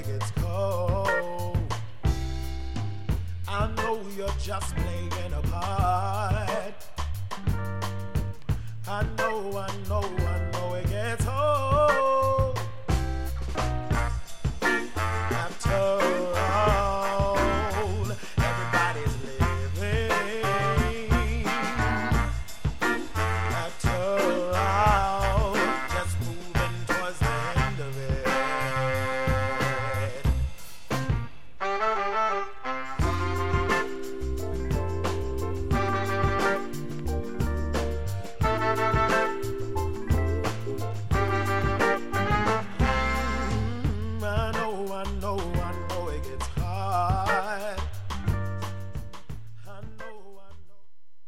gets cold. I know you're just playing a part. I know it gets old. After all, everybody's living. After all, just moving towards the end of it. I know it gets hard.